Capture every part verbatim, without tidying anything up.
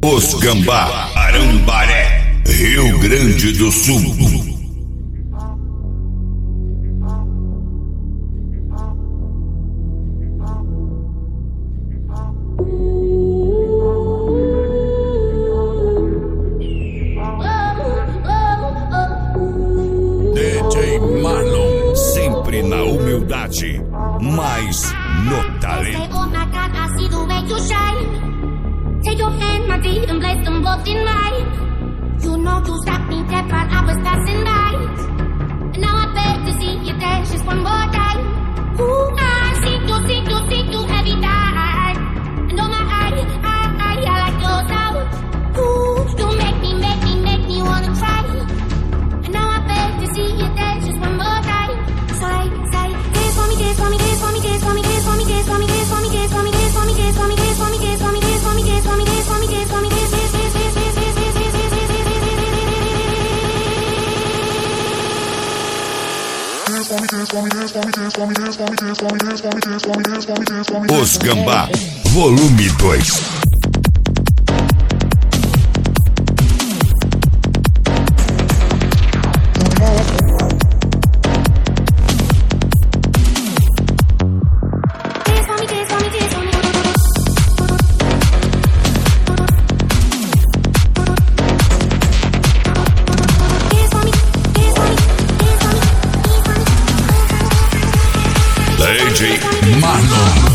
Os Gambá, Arambaré, Rio Grande do Sul. D J Marlon, sempre na humildade, mas no talento. Take your hand, my dear, and place them both in mine. You know you stopped me dead while I was passing by. And now I beg to see you dance just one more time. Ooh, I see you, see you, see you heavy die. And oh my, I, I, I, I like yours out. Ooh, you make me, make me, make me wanna cry. And now I beg to see you dance just one more time. So I say, dance for me, dance for me, dance for me, dance for me, dance for me, dance for me, dance for me, dance for me, dance for me, dance for me, dance for me, dance for me, dance for me, dance for me, dance for me, dance for me, dance, dance, dance, dance, dance, dance, dance, dance, dance, dance, dance. Os Gambá, volume dois. D J Marlon.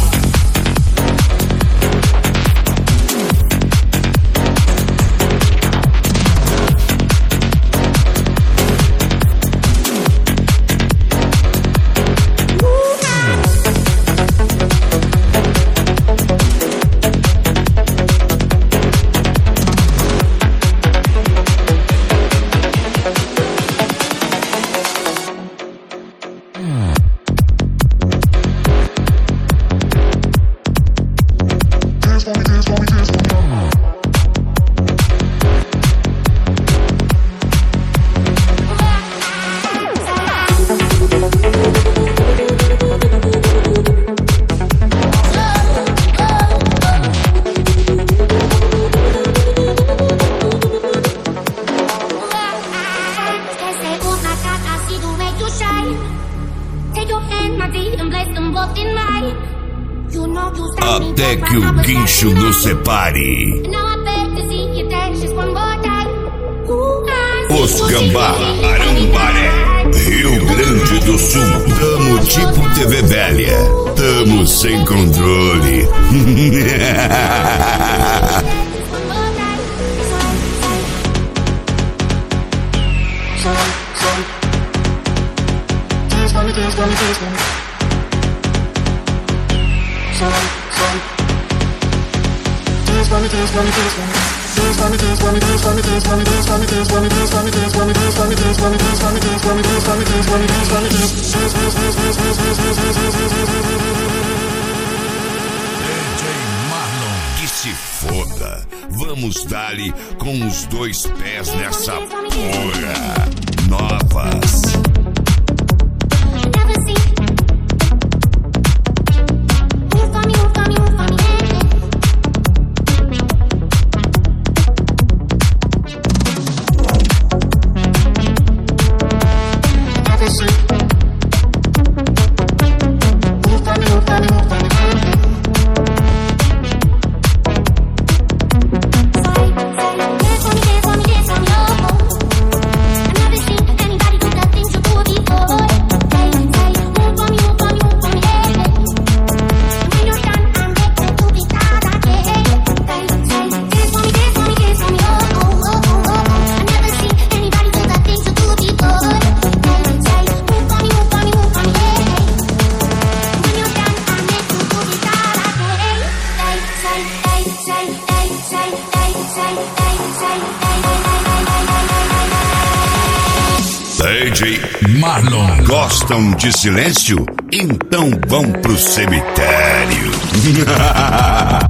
Até que o guincho nos separe. Os Gambá, Arambaré, Rio Grande do Sul. Tamo tipo T V velha. Tamo sem controle. Que se foda. Vamos dar-lhe com os dois pés nessa porra. Novas. D J Marlon. Gostam de silêncio? Então vão pro cemitério.